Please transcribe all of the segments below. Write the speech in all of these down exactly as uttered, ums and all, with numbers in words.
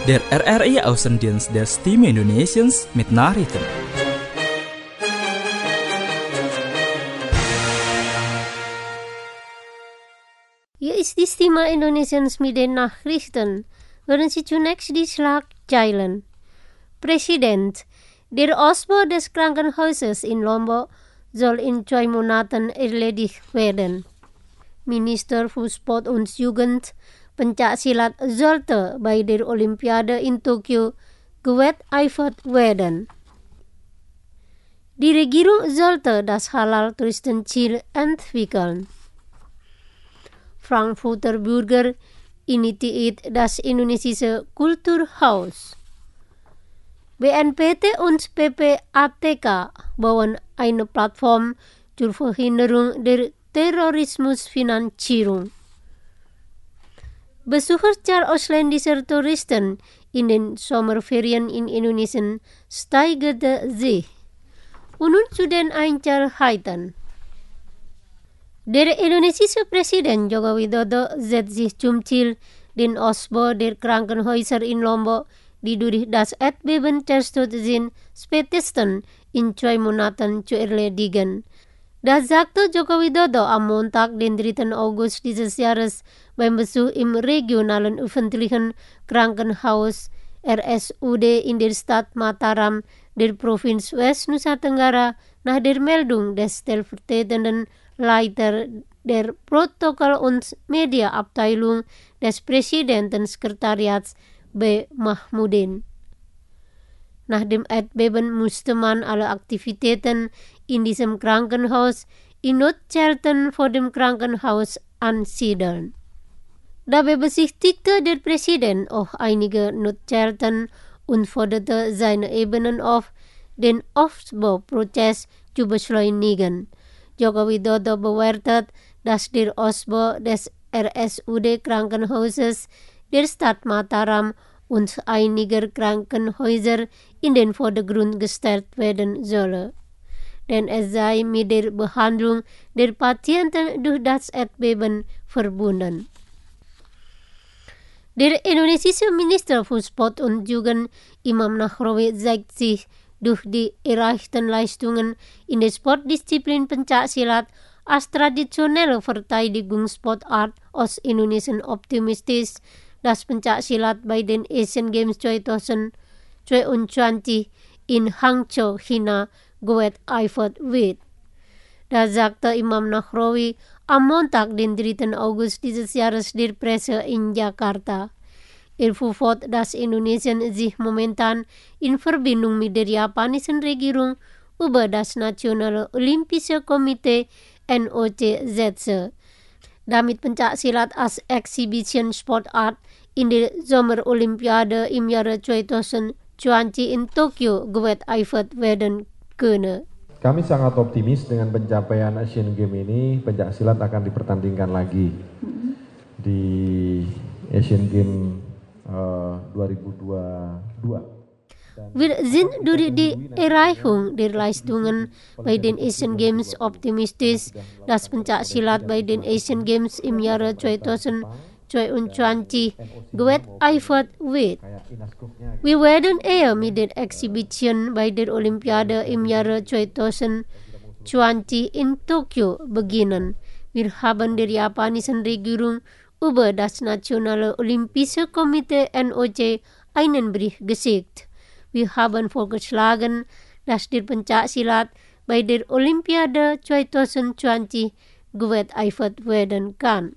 Der R R I Außendienst der Stimme Indonesiens mit Nachrichten. Hier ist die Stimme Indonesiens mit den Nachrichten. Hören Sie zunächst die Schlagzeilen. Präsident, der Ausbau des Krankenhauses in Lombok soll in zwei Monaten erledigt werden. Minister für Sport und Jugend, Pencaksilat sollte bei der Olympiade in Tokio gewährleistet werden. Die Regierung sollte das Halal-Touristenziel entwickeln. Frankfurter Bürger initiiert das indonesische Kulturhaus. B N P T und P P A T K bauen eine Plattform zur Verhinderung der Terrorismusfinanzierung. Besucherzahl ausländischer Touristen in den Sommerferien in Indonesien steigerte sich. Und nun zu den Einzelheiten. Der indonesische Präsident Joko Widodo setzt sich zum Ziel, den Ausbau der Krankenhäuser in Lombok, die durch das Erdbeben zerstört sind, spätestens in zwei Monaten zu erledigen. Das sagte Joko Widodo am Montag, den dritten August dieses Jahres, beim Besuch im regionalen öffentlichen Krankenhaus R S U D in der Stadt Mataram der Provinz West Nusa Tenggara nach der Meldung des stellvertretenden Leiter der Protokoll- und Mediaabteilung des Präsidentensekretariats B. Mahmudin. Nach dem Erdbeben musste man alle Aktivitäten in diesem Krankenhaus in Notzelten vor dem Krankenhaus ansiedeln. Dabei besichtigte der Präsident auch einige Notzelten und forderte seine Ebenen auf, den Aufbauprozess zu beschleunigen. Joko Widodo bewertet, dass der Ausbau des R S U D Krankenhauses der Stadt Mataram und einiger Krankenhäuser in den Vordergrund gestellt werden solle. Denn es sei mit der Behandlung der Patienten durch das Erdbeben verbunden. Der indonesische Minister für Sport und Jugend Imam Nahrawi zeigt sich durch die erreichten Leistungen in der Sportdisziplin Pencaksilat als traditionelle Verteidigungssportart aus Indonesien optimistisch, dass Pencaksilat bei den Asian Games zweitausendzweiundzwanzig in Hangzhou, China, gewährleistet wird. Das sagte Imam Nahrawi am Montag, den dritten August dieses Jahres der Presse in Jakarta. Er fuhr fort, dass Indonesien sich momentan in Verbindung mit der japanischen Regierung über das Nationale Olympische Komitee N O C setze, damit Pencaksilat als Exhibition-Sportart in der Sommerolympiade im Jahre zweitausendzwanzig in Tokio gewährleistet werden könne. Kami sangat optimis dengan pencapaian Asian Games ini. Pencaksilat akan dipertandingkan lagi di Asian Games uh, dua ribu dua puluh dua. Wir sind durch die Erreichung der Leistungen bei den Asian Games optimistisch, dass Pencaksilat bei den Asian Games im Jahre zweitausendzweiundzwanzig gewährleistet wird. Wir werden eher mit der Exhibition bei der Olympiade im Jahre zweitausendzwanzig in Tokio beginnen. Wir haben der japanischen Regierung über das Nationale Olympische Komitee N O C einen Brief geschickt. Wir haben vorgeschlagen, dass der Pencaksilat bei der Olympiade zweitausendzwanzig gewährleistet werden kann.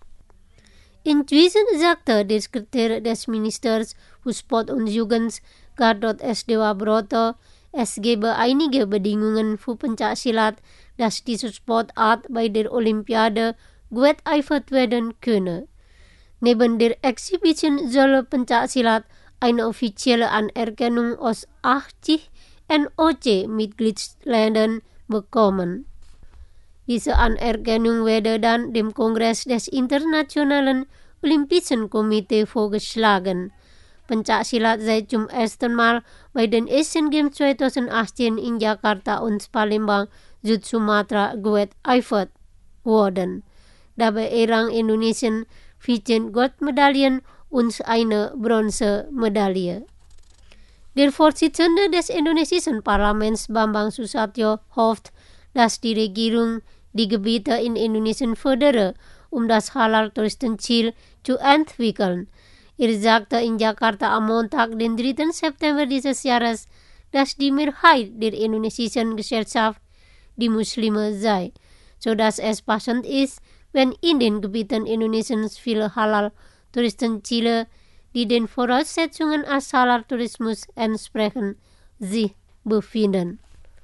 Inzwischen sagte der Sekretär des Ministers für Sport und Jugend, Gatot S. Dewa Broto, es gebe einige Bedingungen für Pencaksilat, dass diese Sportart bei der Olympiade gewährleistet werden könne. Neben der Exhibition solle Pencaksilat eine offizielle Anerkennung aus achtzig N O C-Mitgliedsländern bekommen. Diese Anerkennung werde dann dem Kongress des Internationalen Olympischen Komitees vorgeschlagen. Pencaksilat sei zum ersten Mal bei den Asian Games zweitausendachtzehn in Jakarta und Palembang, Süd-Sumatra gewährleistet worden. Dabei errang Indonesien vierzehn Goldmedaillen und eine Bronzemedaille. Der Vorsitzende des indonesischen Parlaments Bambang Susatyo hofft, dass die Regierung die Gebiete in Indonesien fördere, um das Halal-Touristenziel zu entwickeln. Er sagte in Jakarta am Montag, den dritten September dieses Jahres, dass die Mehrheit der indonesischen Gesellschaft die Muslime sei, sodass es passend ist, wenn in den Gebieten Indonesiens viele Halal-Touristenziele, die den Voraussetzungen als Halal-Tourismus entsprechen, sich befinden.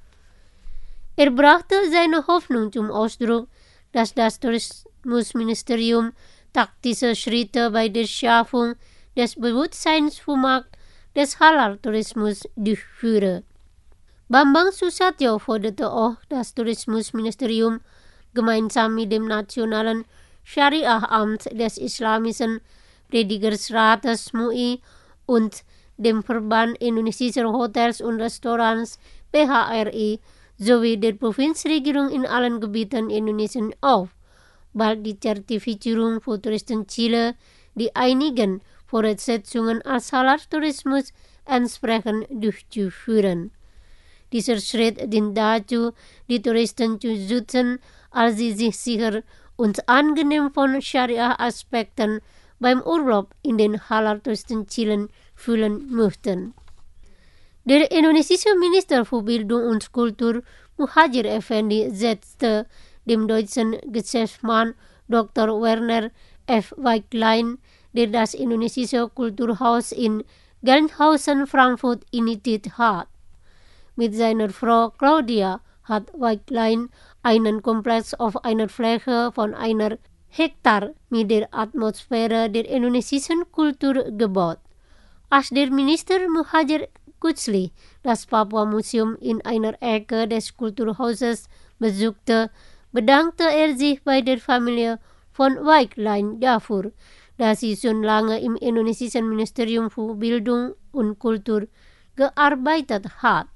Er brachte seine Hoffnung zum Ausdruck, dass das Tourismusministerium taktische Schritte bei der Schaffung des Bewusstseins für Markt des Halal-Tourismus durchführe. Bambang Susatyo forderte auch das Tourismusministerium gemeinsam mit dem Nationalen Syariah-Amt des Islamischen Predigersrates M U I und dem Verband Indonesischer Hotels und Restaurants P H R I sowie der Provinzregierung in allen Gebieten Indonesiens auf, bald die Zertifizierung für Touristenziele, die einigen Voraussetzungen als Halal-Tourismus entsprechen, durchzuführen. Dieser Schritt dient dazu, die Touristen zu schützen, als sie sich sicher und angenehm von Scharia-Aspekten beim Urlaub in den Halal-Touristenzielen fühlen möchten. Der indonesische Minister für Bildung und Kultur, Muhadjir Effendi, setzte dem deutschen Geschäftsmann Doktor Werner F. Weiglein, der das indonesische Kulturhaus in Gelnhausen, Frankfurt initiiert hat. Mit seiner Frau Claudia hat Weiglein einen Komplex auf einer Fläche von einer Hektar mit der Atmosphäre der indonesischen Kultur gebaut. Als der Minister Muhadjir Kuchli das Papua-Museum in einer Ecke des Kulturhauses besuchte, bedankte er sich bei der Familie von Weiglein dafür, dass sie schon lange im indonesischen Ministerium für Bildung und Kultur gearbeitet hat.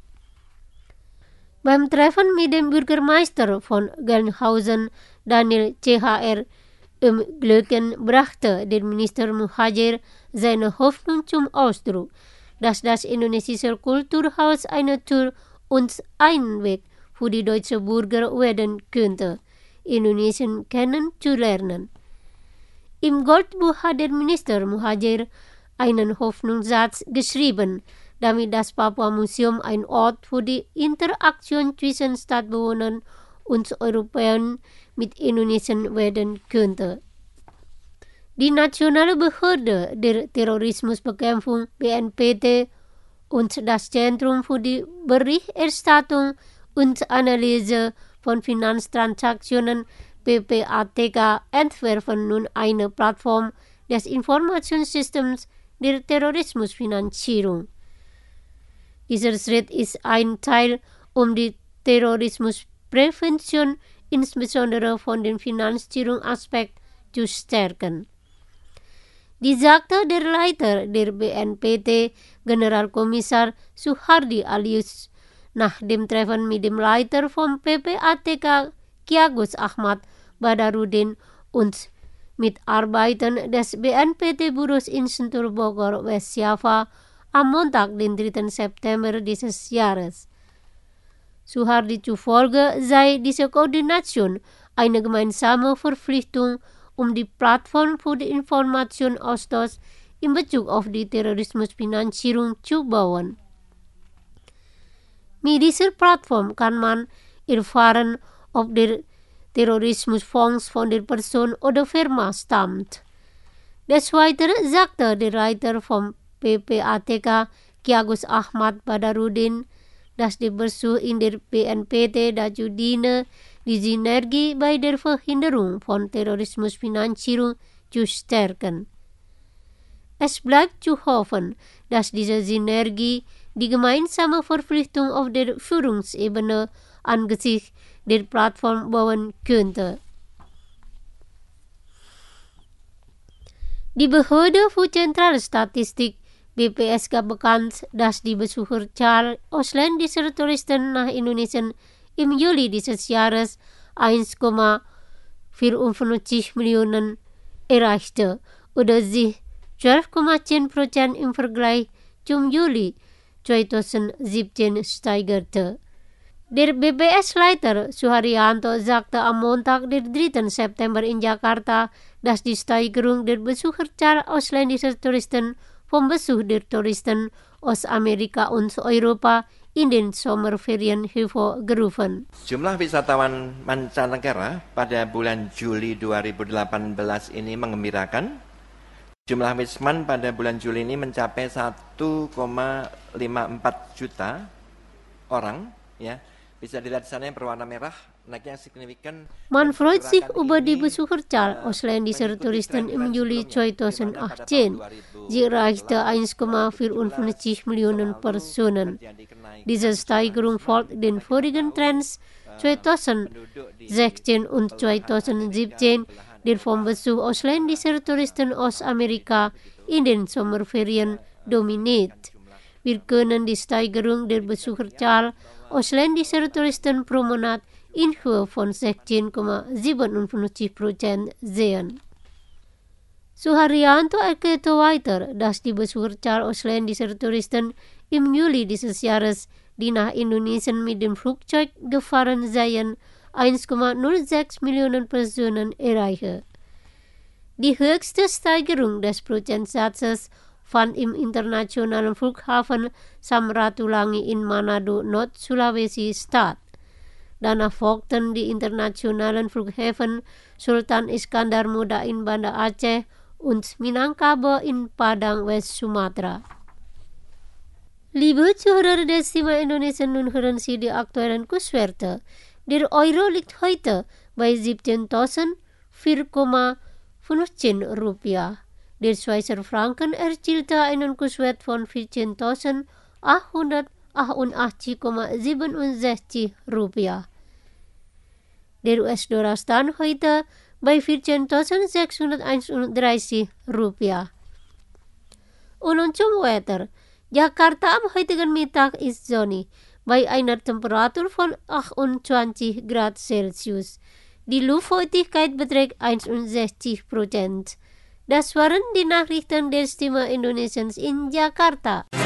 Beim Treffen mit dem Bürgermeister von Gelnhausen, Daniel C H R, im Glöcken brachte der Minister Muhadjir seine Hoffnung zum Ausdruck, dass das indonesische Kulturhaus eine Tür und ein Weg für die deutschen Bürger werden könnte, Indonesien kennenzulernen. Im Goldbuch hat der Minister Muhadjir einen Hoffnungssatz geschrieben, damit das Papua-Museum ein Ort für die Interaktion zwischen Stadtbewohnern und Europäern mit Indonesien werden könnte. Die Nationale Behörde der Terrorismusbekämpfung B N P T und das Zentrum für die Berichterstattung und Analyse von Finanztransaktionen P P A T K entwerfen nun eine Plattform des Informationssystems der Terrorismusfinanzierung. Dieser Schritt ist ein Teil, um die Terrorismusprävention insbesondere von dem Finanzierungsaspekt zu stärken. Dies sagte der Leiter der B N P T, Generalkommissar Suhardi Alius, nach dem Treffen mit dem Leiter vom P P A T K, Ki Agus Ahmad Badarudin und Mitarbeitern des B N P T-Büros in Sentul Bogor, West Java, am Montag, den dritten September dieses Jahres. Suhardi zufolge sei diese Koordination eine gemeinsame Verpflichtung, um die Plattform für die Informationsaustausch in Bezug auf die Terrorismusfinanzierung zu bauen. Mit dieser Plattform kann man erfahren, ob der Terrorismusfonds von der Person oder Firma stammt. Des Weiteren sagte der Leiter vom P P A T K, Ki Agus Ahmad Badarudin, dass der Besuch in der B N P T dazu diene, die Synergie bei der Verhinderung von Terrorismusfinanzierung zu stärken. Es bleibt zu hoffen, dass diese Synergie die gemeinsame Verpflichtung auf der Führungsebene angesichts der Plattform bauen könnte. Die Behörde für Zentralstatistik B P S gab bekannt, dass die Besucherzahl ausländischer Touristen nach Indonesien im Juli dieses Jahres eins Komma vierundfünfzig Millionen erreichte oder sich twaalf komma tien procent im vergleich zum Juli tweeduizendsiebtien steigerte. Der B B S-Leiter Suharyanto sagte am Montag, der dritten September in Jakarta, dass die Steigerung der Besucherzahl ausländischer Touristen vom Besuch der Touristen aus Amerika und Europa in den Sommerferien hervorgerufen. Jumlah wisatawan mancanegara pada bulan Juli dua ribu delapan belas ini menggembirakan. Jumlah wisman pada bulan Juli ini mencapai satu koma lima empat juta orang, ya. Bisa dilihat di sana yang berwarna merah, naiknya signifikan. Man freut sich über die Besucherzahl ausländischer Touristen im Juli zweitausendachtzehn. Sie erreichte eins Komma vierundfünfzig Millionen Personen. Diese Steigerung folgt den vorigen Trends zweitausendsechzehn und zweitausendsiebzehn, der vom Besuch ausländischer Touristen aus Amerika in den Sommerferien dominiert. Wir können die Steigerung der Besucherzahl ausländischer Touristen pro Monat in Höhe von sechzehn Komma siebenundfünfzig Prozent sehen. Suharyanto erklärte weiter, dass die Besucherzahl ausländischer Touristen im Juli dieses Jahres, die nach Indonesien mit dem Flugzeug gefahren seien, eins Komma null sechs Millionen Personen erreiche. Die höchste Steigerung des Prozentsatzes fand im internationalen Flughafen Samratulangi in Manado, Nord-Sulawesi statt. Danach folgten die internationalen Flughäfen Sultan Iskandar Muda in Banda Aceh und Minangkabau in Padang, West Sumatra. Liebe Zuhörer des Thema Indonesia, nun hören Sie die aktuellen Kurswerte. Der Euro liegt heute bei siebzehntausendvier Komma fünfzehn Rupiah. Der Schweizer Franken erzielte einen Kurswert von vierzehntausendachthundertachtundachtzig Komma siebenundsechzig Rupiah. Der U S-Dollar stand heute bei vierzehntausendsechshunderteinunddreißig Rupiah. Und nun zum Wetter. Jakarta am heutigen Mittag ist sonnig, bei einer Temperatur von achtundzwanzig Grad Celsius. Die Luftfeuchtigkeit beträgt einundsechzig Prozent. Das waren die Nachrichten der Stimme Indonesiens in Jakarta.